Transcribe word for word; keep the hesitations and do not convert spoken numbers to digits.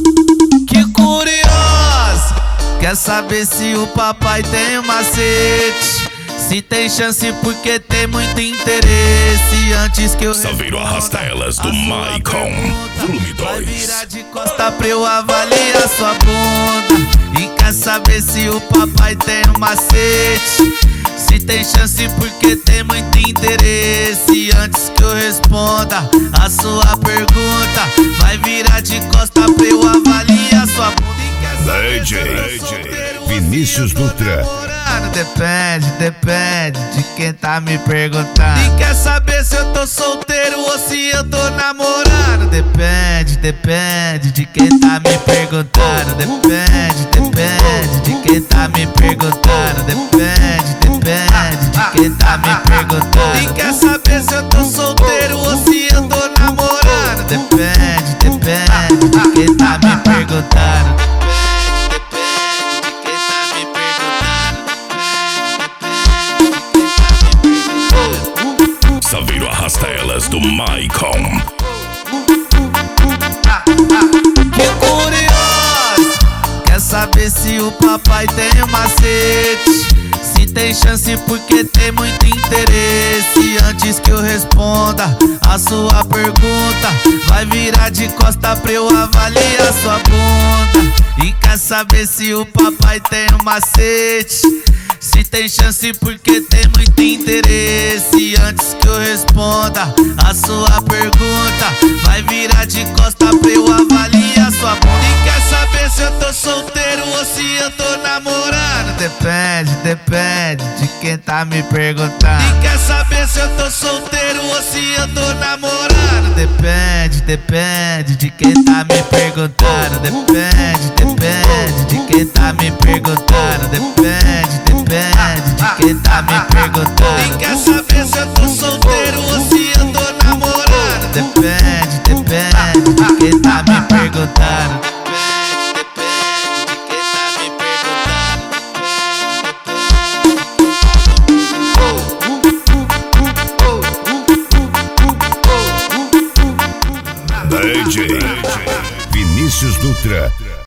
Que curioso, quer saber se o papai tem um macete? Se tem chance porque tem muito interesse. Antes que eu Saveiro arrasta elas do Maicon, volume vai dois. virar de costa pra eu avaliar sua bunda. E quer saber se o papai tem um macete? Se tem chance porque tem muito interesse. Antes que eu responda a sua pergunta, vai virar de costa pra eu avaliar sua bunda. E quer saber se eu tô solteiro ou se Vinícius eu tô Dutra. namorando? Depende, depende de quem tá me perguntando. E quer saber se eu tô solteiro ou se eu tô namorando? Depende, depende de quem tá me perguntando. Depende, depende de quem tá me perguntando. Depende, depende de quem tá me perguntando. E quer saber se eu tô solteiro ou se eu tô namorando? Depende, depende de quem tá me perguntando. Saveiro arrasta elas do Maicon. Que curioso, quer saber se o papai tem um macete? Se tem chance porque tem muito interesse. Antes que eu responda a sua pergunta, vai virar de costa pra eu avaliar sua bunda. E quer saber se o papai tem um macete? Se tem chance porque tem muito interesse. Antes que eu responda a sua pergunta, vai virar de costa pra eu avaliar sua bunda. E quer saber se eu tô solteiro ou se eu tô namorando? Depende, depende de quem tá me perguntando. E quer saber se eu tô solteiro ou se eu tô namorando? Depende, depende de quem tá me perguntando. Depende, depende de quem tá me perguntando. Depende, depende de quem tá me perguntando. E quer saber se eu tô solteiro ou se eu tô namorando? Depende, depende de quem tá me perguntando. D J Vinícius Dutra.